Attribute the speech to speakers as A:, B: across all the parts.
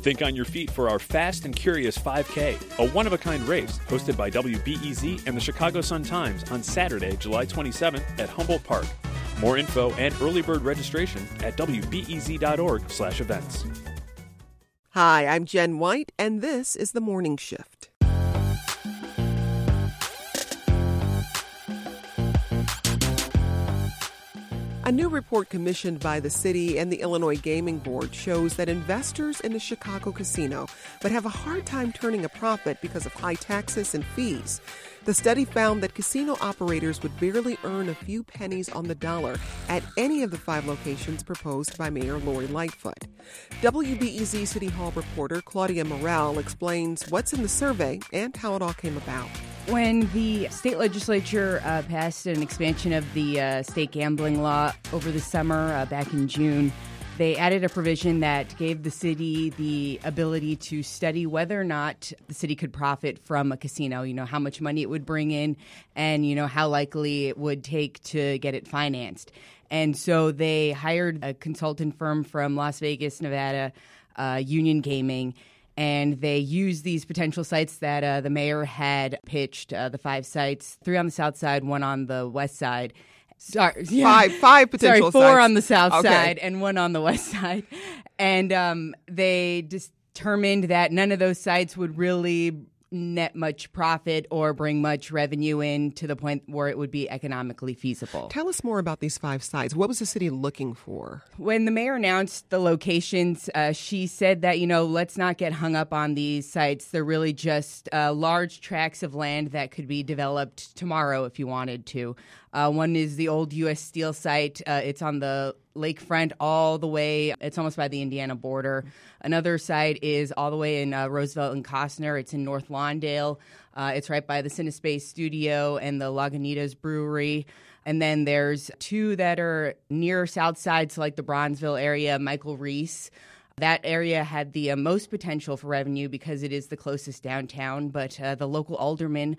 A: Think on your feet for our Fast and Curious 5K, a one-of-a-kind race hosted by WBEZ and the Chicago Sun-Times on Saturday, July 27th at Humboldt Park. More info and early bird registration at wbez.org/events.
B: Hi, I'm Jen White, and this is The Morning Shift. A new report commissioned by the city and the Illinois Gaming Board shows that investors in the Chicago casino would have a hard time turning a profit because of high taxes and fees. The study found that casino operators would barely earn a few pennies on the dollar at any of the 5 locations proposed by Mayor Lori Lightfoot. WBEZ City Hall reporter Claudia Morrell explains what's in the survey and how it all came about.
C: When the state legislature passed an expansion of the state gambling law over the summer back in June, they added a provision that gave the city the ability to study whether or not the city could profit from a casino, how much money it would bring in and, how likely it would take to get it financed. And so they hired a consultant firm from Las Vegas, Nevada, Union Gaming, and they used these potential sites that the mayor had pitched, the 5 sites, 3 on the south side, 1 on the west side.
B: Sorry, five potential
C: 4
B: sites.
C: On the south side and 1 on the west side. And they determined that none of those sites would really net much profit or bring much revenue in to the point where it would be economically feasible.
B: Tell us more about these 5 sites. What was the city looking for?
C: When the mayor announced the locations, she said that, let's not get hung up on these sites. They're really just large tracts of land that could be developed tomorrow if you wanted to. One is the old U.S. Steel site. It's on the lakefront all the way. It's almost by the Indiana border. Another site is all the way in Roosevelt and Costner. It's in North Lawndale. It's right by the Cinespace Studio and the Lagunitas Brewery. And then there's 2 that are near South Side, so like the Bronzeville area, Michael Reese. That area had the most potential for revenue because it is the closest downtown. But the local Alderman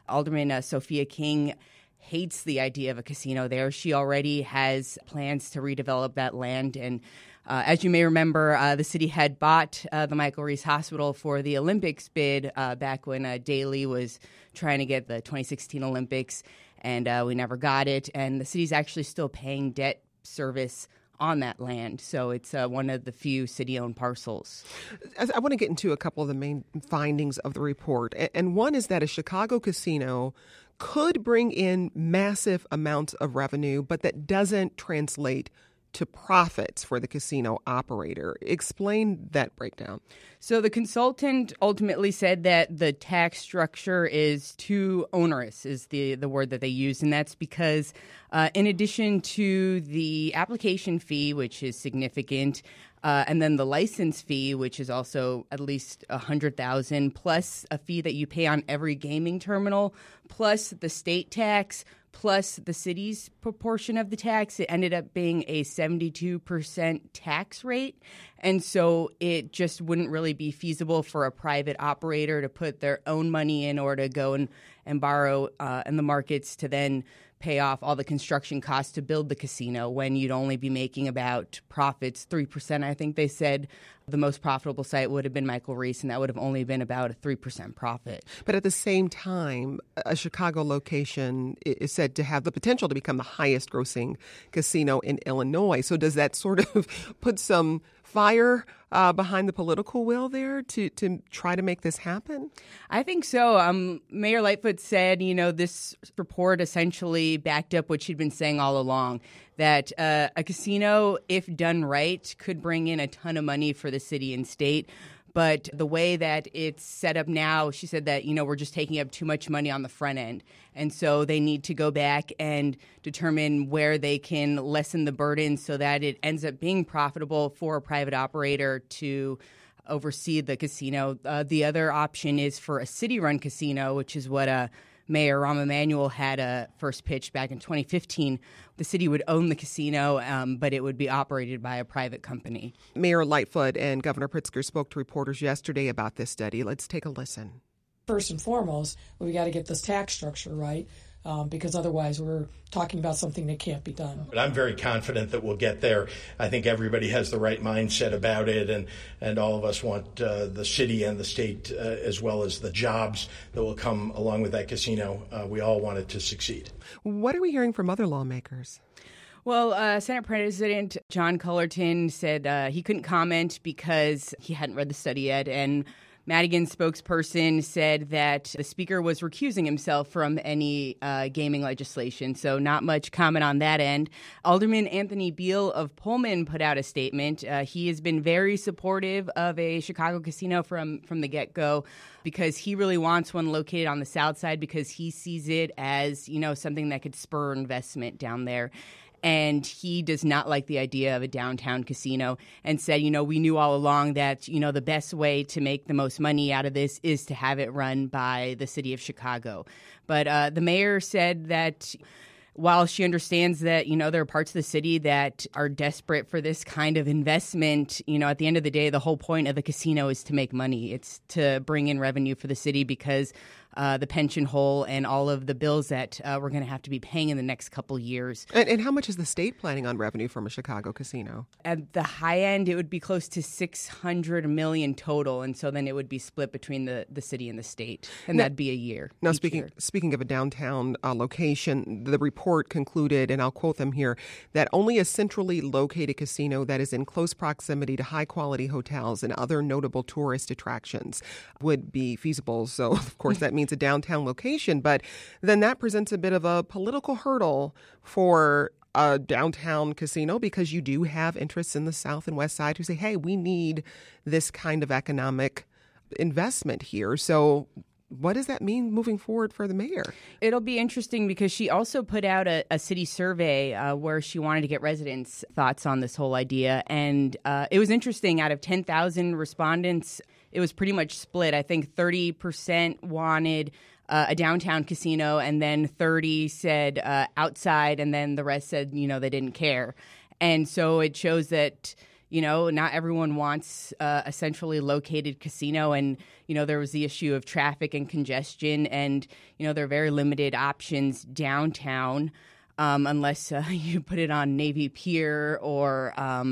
C: Sophia King, hates the idea of a casino there. She already has plans to redevelop that land. And as you may remember, the city had bought the Michael Reese Hospital for the Olympics bid back when Daley was trying to get the 2016 Olympics, and we never got it. And the city's actually still paying debt service on that land. So it's one of the few city-owned parcels.
B: I want to get into a couple of the main findings of the report. And one is that a Chicago casino could bring in massive amounts of revenue, but that doesn't translate to profits for the casino operator. Explain that breakdown.
C: So the consultant ultimately said that the tax structure is too onerous, is the word that they use. And that's because in addition to the application fee, which is significant, and then the license fee, which is also at least $100,000, plus a fee that you pay on every gaming terminal, plus the state tax, plus the city's proportion of the tax, it ended up being a 72% tax rate. And so it just wouldn't really be feasible for a private operator to put their own money in or to go and borrow in the markets to then pay off all the construction costs to build the casino when you'd only be making about profits 3%. I think they said the most profitable site would have been Michael Reese, and that would have only been about a 3% profit.
B: But at the same time, a Chicago location is said to have the potential to become the highest grossing casino in Illinois. So does that sort of put some fire behind the political will there to try to make this happen?
C: I think so. Mayor Lightfoot said, this report essentially backed up what she'd been saying all along, that a casino, if done right, could bring in a ton of money for the city and state. But the way that it's set up now, she said that, we're just taking up too much money on the front end. And so they need to go back and determine where they can lessen the burden so that it ends up being profitable for a private operator to oversee the casino. The other option is for a city-run casino, which is what Mayor Rahm Emanuel had first pitched back in 2015. The city would own the casino, but it would be operated by a private company.
B: Mayor Lightfoot and Governor Pritzker spoke to reporters yesterday about this study. Let's take a listen.
D: First and foremost, we got to get this tax structure right. because otherwise we're talking about something that can't be done.
E: But I'm very confident that we'll get there. I think everybody has the right mindset about it, and all of us want the city and the state, as well as the jobs that will come along with that casino. We all want it to succeed.
B: What are we hearing from other lawmakers?
C: Well, Senate President John Cullerton said he couldn't comment because he hadn't read the study yet, and Madigan's spokesperson said that the speaker was recusing himself from any gaming legislation, so not much comment on that end. Alderman Anthony Beale of Pullman put out a statement. He has been very supportive of a Chicago casino from the get-go because he really wants one located on the south side because he sees it as, something that could spur investment down there. And he does not like the idea of a downtown casino and said, we knew all along that, the best way to make the most money out of this is to have it run by the city of Chicago. But the mayor said that while she understands that, there are parts of the city that are desperate for this kind of investment, at the end of the day, the whole point of the casino is to make money. It's to bring in revenue for the city because the pension hole and all of the bills that we're going to have to be paying in the next couple years.
B: And how much is the state planning on revenue from a Chicago casino? At
C: the high end, it would be close to $600 million total, and so then it would be split between the city and the state, and that'd be a year.
B: Now, speaking of a downtown location, the report concluded, and I'll quote them here, that only a centrally located casino that is in close proximity to high-quality hotels and other notable tourist attractions would be feasible. So, of course, that means a downtown location, but then that presents a bit of a political hurdle for a downtown casino because you do have interests in the south and west side who say, hey, we need this kind of economic investment here. So what does that mean moving forward for the mayor?
C: It'll be interesting because she also put out a city survey where she wanted to get residents' thoughts on this whole idea. And it was interesting. Out of 10,000 respondents, it was pretty much split. I think 30% wanted a downtown casino, and then 30 said outside, and then the rest said, they didn't care. And so it shows that, not everyone wants a centrally located casino. And, there was the issue of traffic and congestion, and, there are very limited options downtown unless you put it on Navy Pier or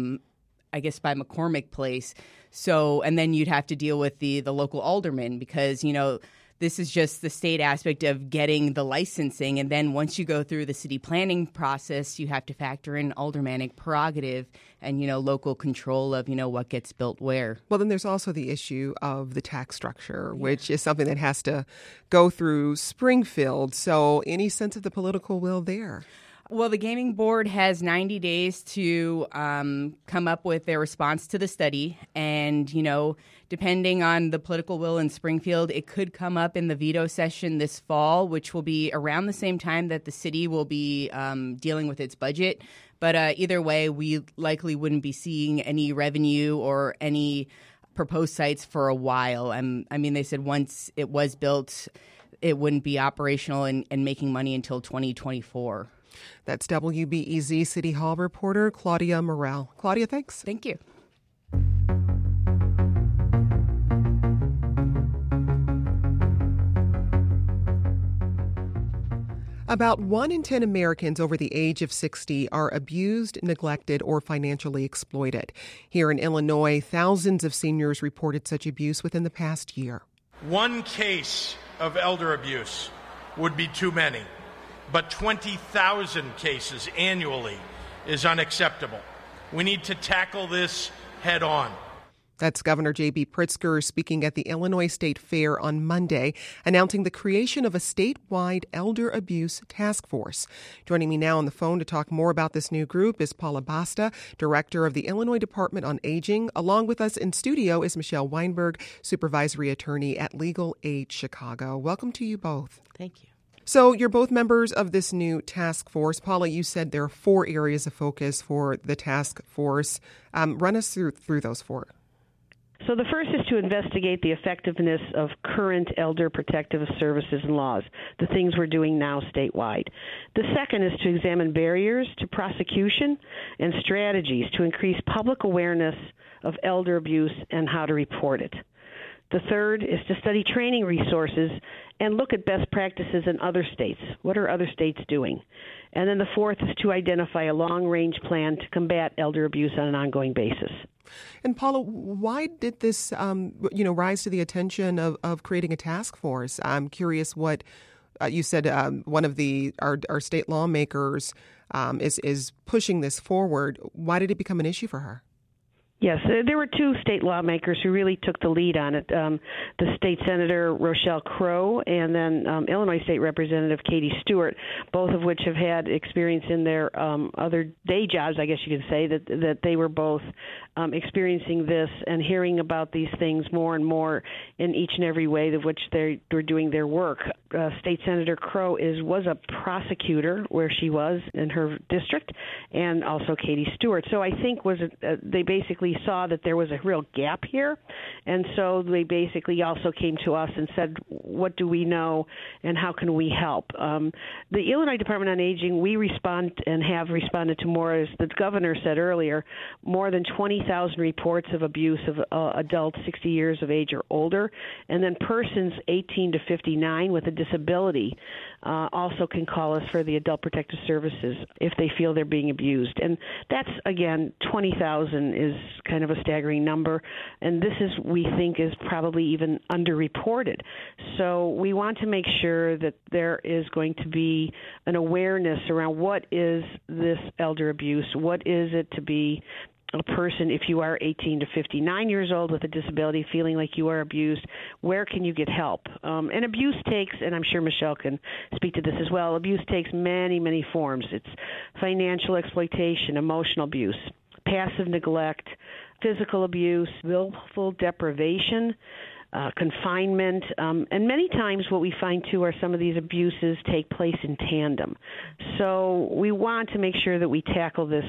C: I guess by McCormick Place. So, and then you'd have to deal with the local alderman because, this is just the state aspect of getting the licensing. And then once you go through the city planning process, you have to factor in aldermanic prerogative and, local control of, what gets built where.
B: Well, then there's also the issue of the tax structure, which is something that has to go through Springfield. So any sense of the political will there?
C: Well, the gaming board has 90 days to come up with their response to the study. And, depending on the political will in Springfield, it could come up in the veto session this fall, which will be around the same time that the city will be dealing with its budget. But either way, we likely wouldn't be seeing any revenue or any proposed sites for a while. They said once it was built, it wouldn't be operational and making money until 2024.
B: That's WBEZ City Hall reporter Claudia Morrell. Claudia, thanks.
C: Thank you.
B: About 1 in 10 Americans over the age of 60 are abused, neglected, or financially exploited. Here in Illinois, thousands of seniors reported such abuse within the past year.
E: One case of elder abuse would be too many, but 20,000 cases annually is unacceptable. We need to tackle this head on.
B: That's Governor J.B. Pritzker speaking at the Illinois State Fair on Monday, announcing the creation of a statewide elder abuse task force. Joining me now on the phone to talk more about this new group is Paula Basta, director of the Illinois Department on Aging. Along with us in studio is Michelle Weinberg, supervisory attorney at Legal Aid Chicago. Welcome to you both.
F: Thank you.
B: So you're both members of this new task force. Paula, you said there are 4 areas of focus for the task force. Run us through those 4.
F: So the first is to investigate the effectiveness of current elder protective services and laws, the things we're doing now statewide. The second is to examine barriers to prosecution and strategies to increase public awareness of elder abuse and how to report it. The third is to study training resources and look at best practices in other states. What are other states doing? And then the fourth is to identify a long-range plan to combat elder abuse on an ongoing basis.
B: And Paula, why did this, rise to the attention of creating a task force? I'm curious what you said. One of our state lawmakers is pushing this forward. Why did it become an issue for her?
F: Yes, there were two state lawmakers who really took the lead on it. The state senator, Rochelle Crow, and then Illinois State Representative Katie Stewart, both of which have had experience in their other day jobs, I guess you could say, that they were both experiencing this and hearing about these things more and more in each and every way of which they were doing their work. State Senator Crow was a prosecutor where she was in her district, and also Katie Stewart. So I think they basically saw that there was a real gap here, and so they basically also came to us and said, what do we know and how can we help? The Illinois Department on Aging, we respond and have responded to more, as the governor said earlier, more than 20,000 reports of abuse of adults 60 years of age or older, and then persons 18 to 59 with a disability also can call us for the Adult Protective Services if they feel they're being abused. And that's, again, 20,000 is kind of a staggering number, and this is, we think, is probably even underreported. So we want to make sure that there is going to be an awareness around what is this elder abuse, what is it to be a person, if you are 18 to 59 years old with a disability, feeling like you are abused, where can you get help? And abuse takes, and I'm sure Michelle can speak to this as well, abuse takes many, many forms. It's financial exploitation, emotional abuse, passive neglect, physical abuse, willful deprivation, confinement, and many times what we find, too, are some of these abuses take place in tandem. So we want to make sure that we tackle this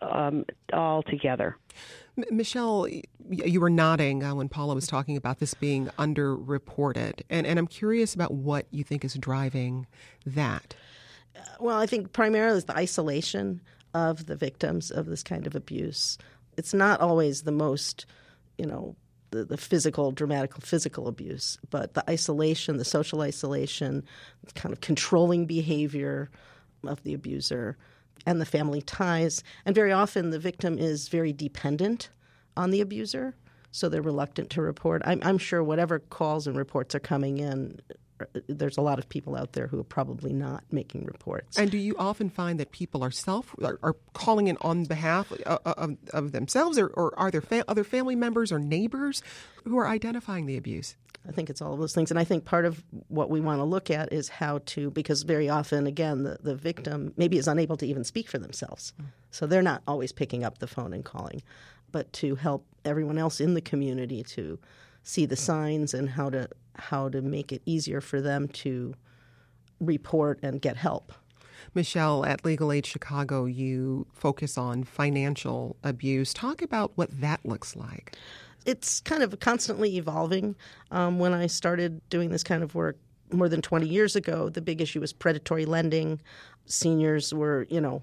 F: all together.
B: Michelle, you were nodding when Paula was talking about this being underreported, and I'm curious about what you think is driving that.
G: Well, I think primarily it's the isolation of the victims of this kind of abuse. It's not always the most, the physical, dramatic physical abuse, but the isolation, the social isolation, kind of controlling behavior of the abuser, and the family ties. And very often the victim is very dependent on the abuser, so they're reluctant to report. I'm sure whatever calls and reports are coming in, there's a lot of people out there who are probably not making reports.
B: And do you often find that people are calling in on behalf of themselves, or are there other family members or neighbors who are identifying the abuse?
G: I think it's all of those things. And I think part of what we want to look at is how to, because very often, again, the victim maybe is unable to even speak for themselves. So they're not always picking up the phone and calling, but to help everyone else in the community to see the signs and how to make it easier for them to report and get help.
B: Michelle, at Legal Aid Chicago, you focus on financial abuse. Talk about what that looks like.
G: It's kind of constantly evolving. When I started doing this kind of work more than 20 years ago, the big issue was predatory lending. Seniors were,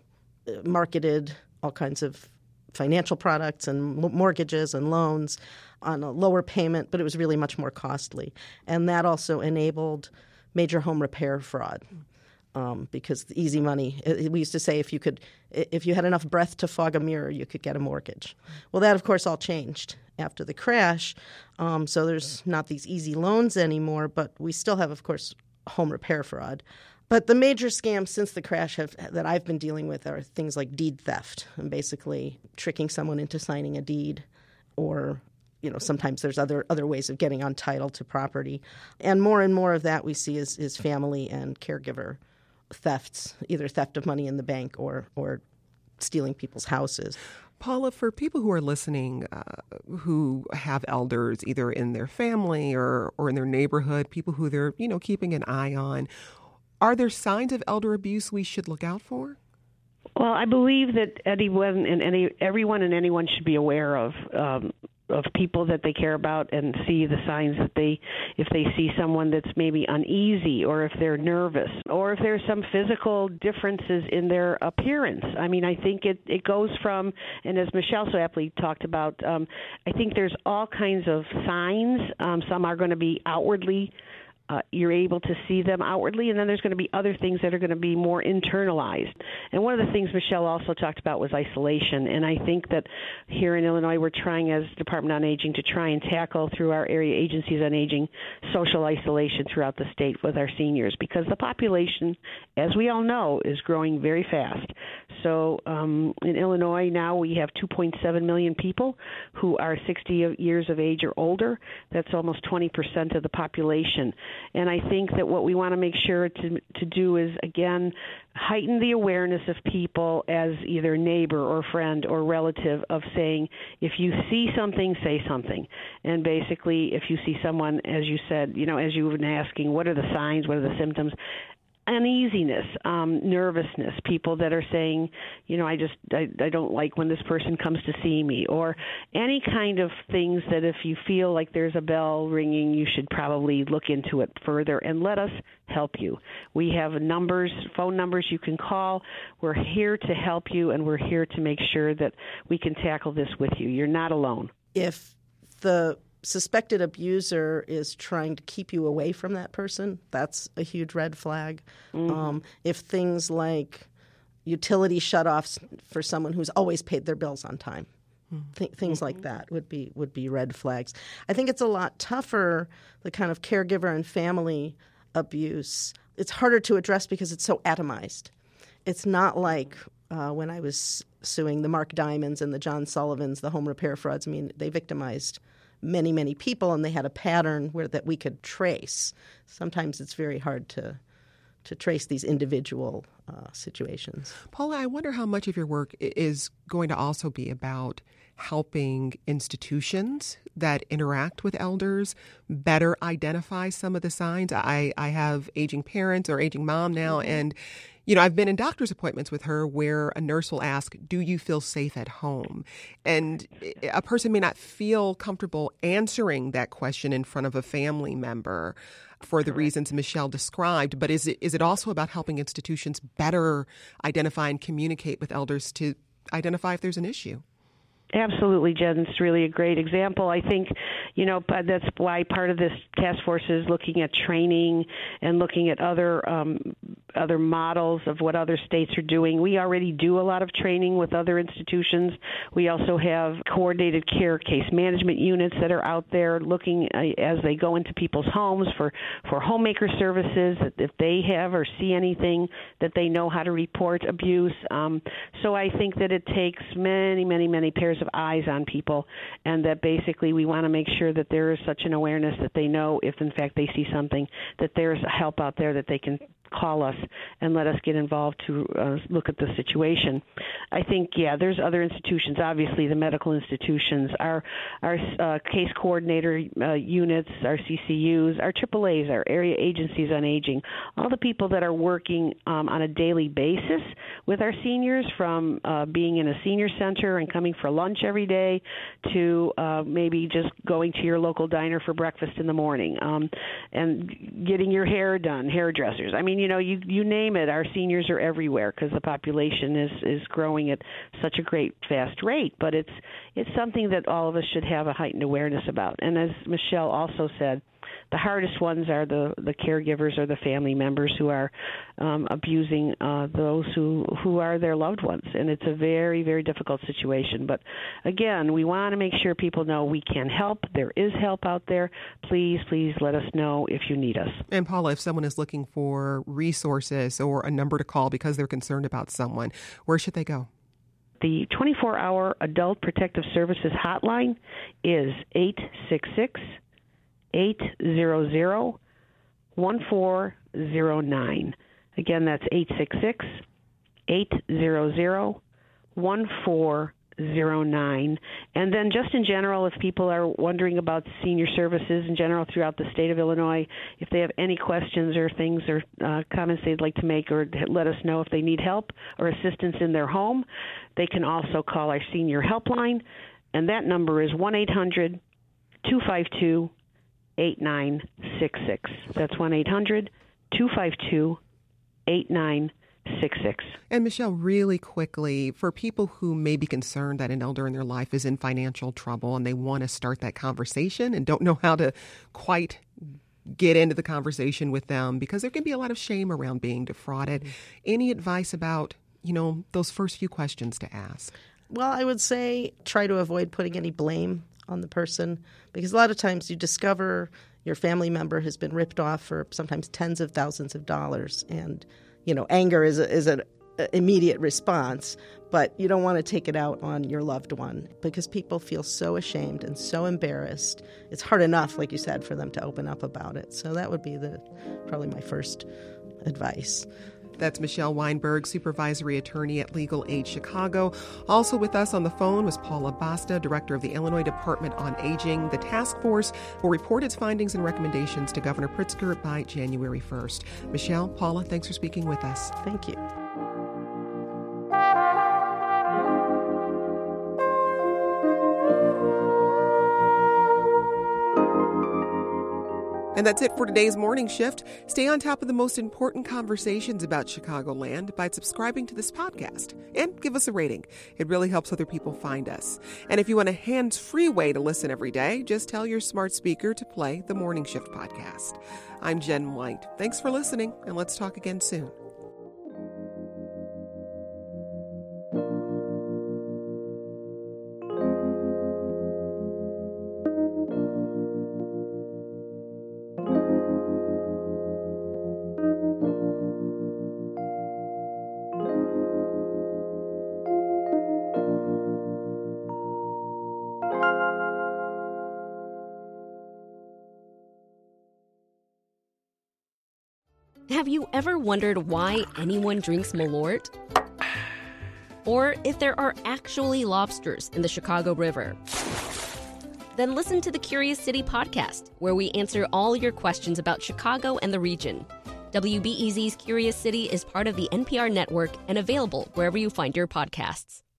G: marketed all kinds of financial products and mortgages and loans on a lower payment, but it was really much more costly. And that also enabled major home repair fraud. Because the easy money, we used to say if you had enough breath to fog a mirror, you could get a mortgage. Well, that, of course, all changed after the crash. So there's not these easy loans anymore, but we still have, of course, home repair fraud. But the major scams since the crash that I've been dealing with are things like deed theft, and basically tricking someone into signing a deed, or sometimes there's other ways of getting on title to property. And more of that we see is family and caregiver thefts, either theft of money in the bank or stealing people's houses.
B: Paula, for people who are listening who have elders either in their family or in their neighborhood, people who they're keeping an eye on, are there signs of elder abuse we should look out for? Well,
F: I believe that everyone and anyone should be aware of people that they care about and see the signs that if they see someone that's maybe uneasy, or if they're nervous, or if there's some physical differences in their appearance. I mean, I think it goes from, and as Michelle so aptly talked about, I think there's all kinds of signs. Some are going to be outwardly. You're able to see them outwardly, and then there's going to be other things that are going to be more internalized. And one of the things Michelle also talked about was isolation, and I think that here in Illinois we're trying as Department on Aging to try and tackle through our area agencies on aging social isolation throughout the state with our seniors, because the population, as we all know, is growing very fast. So in Illinois now we have 2.7 million people who are 60 years of age or older. That's almost 20% of the population. And I think that what we want to make sure to do is, again, heighten the awareness of people as either neighbor or friend or relative of saying, if you see something, say something. And basically, if you see someone, as you said, as you've been asking, what are the signs, what are the symptoms? Uneasiness, nervousness, people that are saying, I don't like when this person comes to see me, or any kind of things that if you feel like there's a bell ringing, you should probably look into it further and let us help you. We have phone numbers you can call. We're here to help you, and we're here to make sure that we can tackle this with you. You're not alone.
G: If the suspected abuser is trying to keep you away from that person, that's a huge red flag. Mm-hmm. If things like utility shutoffs for someone who's always paid their bills on time, things like that would be red flags. I think it's a lot tougher, the kind of caregiver and family abuse. It's harder to address because it's so atomized. It's not like when I was suing the Mark Diamonds and the John Sullivans, the home repair frauds. I mean, they victimized many, many people, and they had a pattern that we could trace. Sometimes it's very hard to trace these individual situations.
B: Paula, I wonder how much of your work is going to also be about helping institutions that interact with elders better identify some of the signs. I have aging parents or aging mom now, and I've been in doctor's appointments with her where a nurse will ask, do you feel safe at home? And a person may not feel comfortable answering that question in front of a family member for the reasons Michelle described. But is it also about helping institutions better identify and communicate with elders to identify if there's an issue?
F: Absolutely, Jen. It's really a great example. I think, that's why part of this task force is looking at training and looking at other models of what other states are doing. We already do a lot of training with other institutions. We also have coordinated care case management units that are out there looking as they go into people's homes for homemaker services, if they have or see anything that they know how to report abuse. So I think that it takes many, many, many pairs of eyes on people, and that basically we want to make sure that there is such an awareness that they know if in fact they see something, that there's help out there that they can call us and let us get involved to look at the situation. I think, there's other institutions, obviously the medical institutions, our case coordinator units, our CCUs, our AAAs, our area agencies on aging, all the people that are working on a daily basis with our seniors, from being in a senior center and coming for lunch every day to maybe just going to your local diner for breakfast in the morning and getting your hair done, hairdressers. I mean, you name it, our seniors are everywhere because the population is growing at such a great, fast rate. But it's something that all of us should have a heightened awareness about. And as Michelle also said, the hardest ones are the caregivers or the family members who are abusing those who are their loved ones. And it's a very, very difficult situation. But again, we want to make sure people know we can help. There is help out there. Please, please let us know if you need us.
B: And Paula, if someone is looking for resources or a number to call because they're concerned about someone, where should they go?
F: The 24-hour Adult Protective Services hotline is 866-800-1409. Again, that's 866-800-1409. And then just in general, if people are wondering about senior services in general throughout the state of Illinois, if they have any questions or things or comments they'd like to make, or let us know if they need help or assistance in their home, they can also call our senior helpline and that number is 1-800-252-8966. That's 1-800-252-8966.
B: And Michelle, really quickly, for people who may be concerned that an elder in their life is in financial trouble and they want to start that conversation and don't know how to quite get into the conversation with them because there can be a lot of shame around being defrauded. Any advice about, those first few questions to ask?
G: Well, I would say try to avoid putting any blame on the person, because a lot of times you discover your family member has been ripped off for sometimes tens of thousands of dollars, and anger is an immediate response, but you don't want to take it out on your loved one because people feel so ashamed and so embarrassed. It's hard enough, like you said, for them to open up about it. So that would be probably my first advice.
B: That's Michelle Weinberg, supervisory attorney at Legal Aid Chicago. Also with us on the phone was Paula Basta, director of the Illinois Department on Aging. The task force will report its findings and recommendations to Governor Pritzker by January 1st. Michelle, Paula, thanks for speaking with us.
G: Thank you.
B: And that's it for today's Morning Shift. Stay on top of the most important conversations about Chicagoland by subscribing to this podcast and give us a rating. It really helps other people find us. And if you want a hands-free way to listen every day, just tell your smart speaker to play the Morning Shift podcast. I'm Jen White. Thanks for listening, and let's talk again soon.
H: Have you ever wondered why anyone drinks Malort? Or if there are actually lobsters in the Chicago River? Then listen to the Curious City podcast, where we answer all your questions about Chicago and the region. WBEZ's Curious City is part of the NPR network and available wherever you find your podcasts.